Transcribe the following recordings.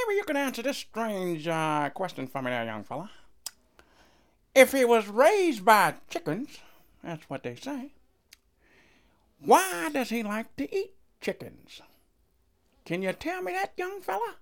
maybe you can answer this strange question for me there, young fella. If he was raised by chickens, that's what they say, why does he like to eat chickens? Can you tell me that, young fella?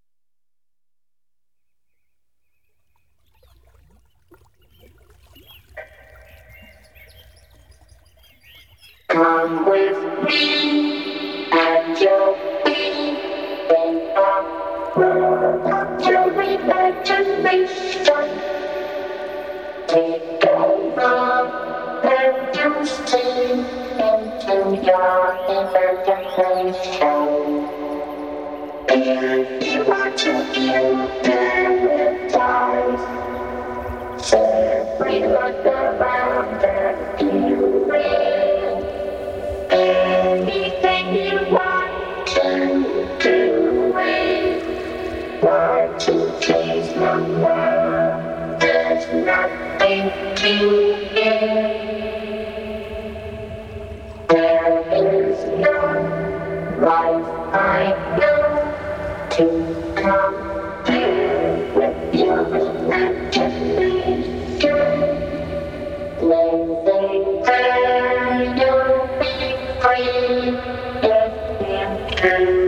Come with me, and you'll be in a world of your imagination. Take over and you'll see into your imagination. If you want to view paradise, simply look around and view it. Anything you want to do it. Want to change the world, there's nothing to it. There is no life I know to compare with your imagination. Living there, you'll be free if you can.